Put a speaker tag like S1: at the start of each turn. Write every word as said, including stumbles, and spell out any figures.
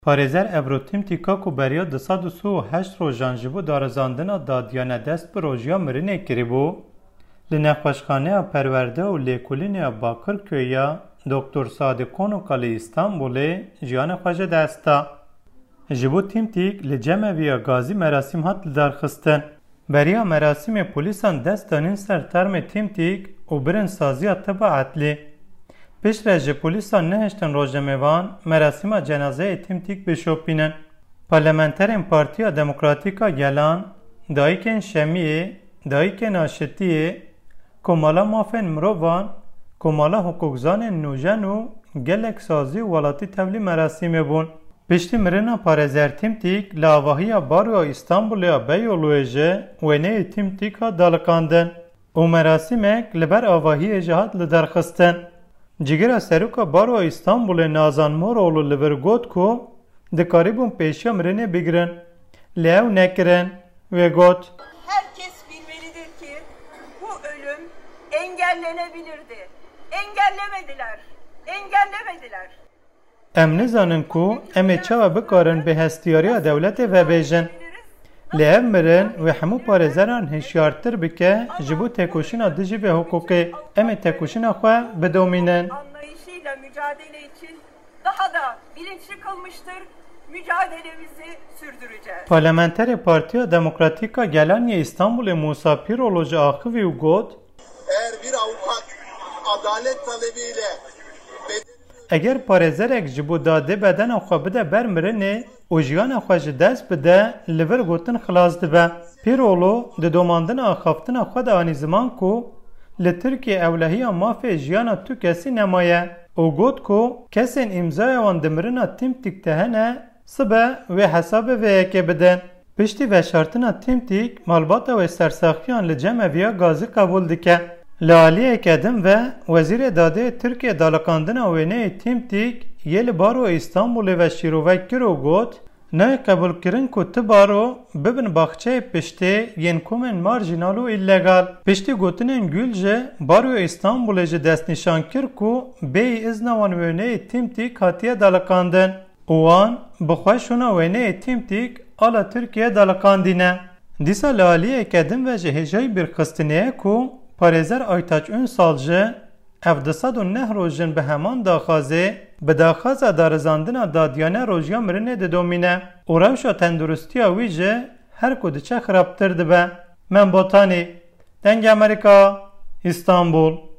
S1: Parêzer Evrotîmtîka ku beriya di sed û û heşt rojan ji bo darizandina dadiyane dest bi rojiya mirinê kiribû, li nexweşxaneya perwerde û lêkolîneya Bakirköyê Doktor Sadî Konûka li Îstanbulê jiyana xwe ji dest da. Ji bo tîmtîk li cemeviya gazî merasîm hat lidarxistin. Beriya merasîmê polîsan dest danîn ser termê tîmtîk û birên saziya tiba etlî. Piştre ji polîsan neheştin rojnamêvan merasîma cenazeyê tîmtîk bişopînin. Parlamenterên Partiya Demokratîk a Gelan, dayîkên Şemiyê, dayîkên Aşitiyê, komala mafên mirovan, komala hukukzanên nûjen û gelek sazî û welatî tevlî merasîmê bûn. Piştî mirina parêzer tîmtîk li avahiya Baroya Îstanbulê a Beyoğluê jî wêneyê tîmtîk hat daliqandin û merasîmek li ber avahiyê jî hat lidarxistin. Cigera Seroka Baroya İstanbulê Nazan Moroğlu li vir got ku dikarîbûn pêşiya mirinê bigirin. Lê ew nekirin. Wê got:
S2: Herkes bilmelidir ki bu ölüm engellenebilirdi. Engellemediler. Engellemediler.
S1: Em nizanin ku em ê çawa bikarin bi hestiyariya dewletê vebêjin. Lê ev mirin wê hemû parêzeran hişyartir bike ji bo têkoşîna dijî vê hukukê. Em ê têkoşîna xwe bidomînin.
S2: Anlayışıyla mücadele için daha da bilinçli kılmıştır. Mücadelemizi sürdüreceğiz.
S1: Parlamenterê Partiya Demokratîk a Gelanê İstanbulê Musa Piroğlu ji axivî û got:
S3: Eğer bir avukat adalet talebiyle
S1: Eger parêzerek ji bo dadê bedena xwe bide ber mirinê û jiyana xwe ji dest bide, li vir gotin xilas dibe. Piroğlu di domandina axaftina xwe de anî ziman ku li Tirkiye ewlehiya mafê jiyana tu kesî nemaye û got ku kesên îmzaya wan di mirina tîmtîk de hene sibe wê hesabê vê yekê bidin. Piştî veşartina tîmtîk malbata wê sersaxiyan li cemeviya gazî qebûl dike. Li aliyê kedim ve Wezîrê Dadeyê Tirkiye daliqandina wêneyê tîmtîk yê li Baroya Îstanbulê ve şîrovek kir û got: Nayê qebûlkirin ku ti baro bibin baxçeyê piştê yên komên marjînal û îllegal. Piştî gotinên gul jî Baroya Îstanbulê jî destnîşan kir ku bêyî îzna wan wêneyê tîmtîk hatiye daliqandin û wan bi xweşûna wêneyê tîmtîk ala Tirkiye daliqandîne. Dîsa li aliyê kedim ve ji hêjayî bîrxistinê ku parêzer Aytaç Ünsal jî ev di sed û neh rojin bi heman daxwazê bi daxwaza darizandina dadiyane rojiya mirinê didomîne û rewşa tendurustiya wî jî her ku diçe xirabtir dibe. Min botanî. Dengê Amerîka, İstanbul.